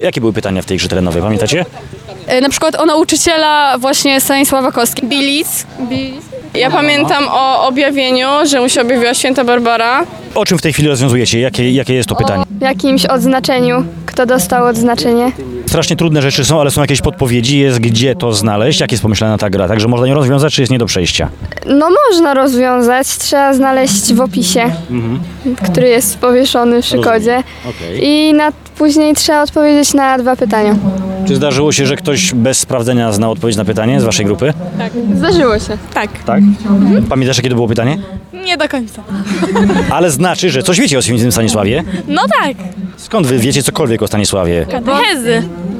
Jakie były pytania w tej grze terenowej, pamiętacie? Na przykład o nauczyciela właśnie Stanisława Kostki. Bilic. Ja pamiętam o objawieniu, że mu się objawiła święta Barbara. O czym w tej chwili rozwiązujecie? Jakie jest to pytanie? W jakimś odznaczeniu. Kto dostał odznaczenie? Strasznie trudne rzeczy są, ale są jakieś podpowiedzi, jest gdzie to znaleźć, jak jest pomyślana ta gra, także można ją rozwiązać, czy jest nie do przejścia? No można rozwiązać, trzeba znaleźć w opisie, który jest powieszony przy kodzie. Okej. I później trzeba odpowiedzieć na 2 pytania. Czy zdarzyło się, że ktoś bez sprawdzenia znał odpowiedź na pytanie z waszej grupy? Zdarzyło się. Tak. Tak. Pamiętasz, jakie to było pytanie? Nie do końca. Ale znaczy, że coś wiecie o świętym Stanisławie? No tak. Skąd wy wiecie cokolwiek o Stanisławie? Katechezy.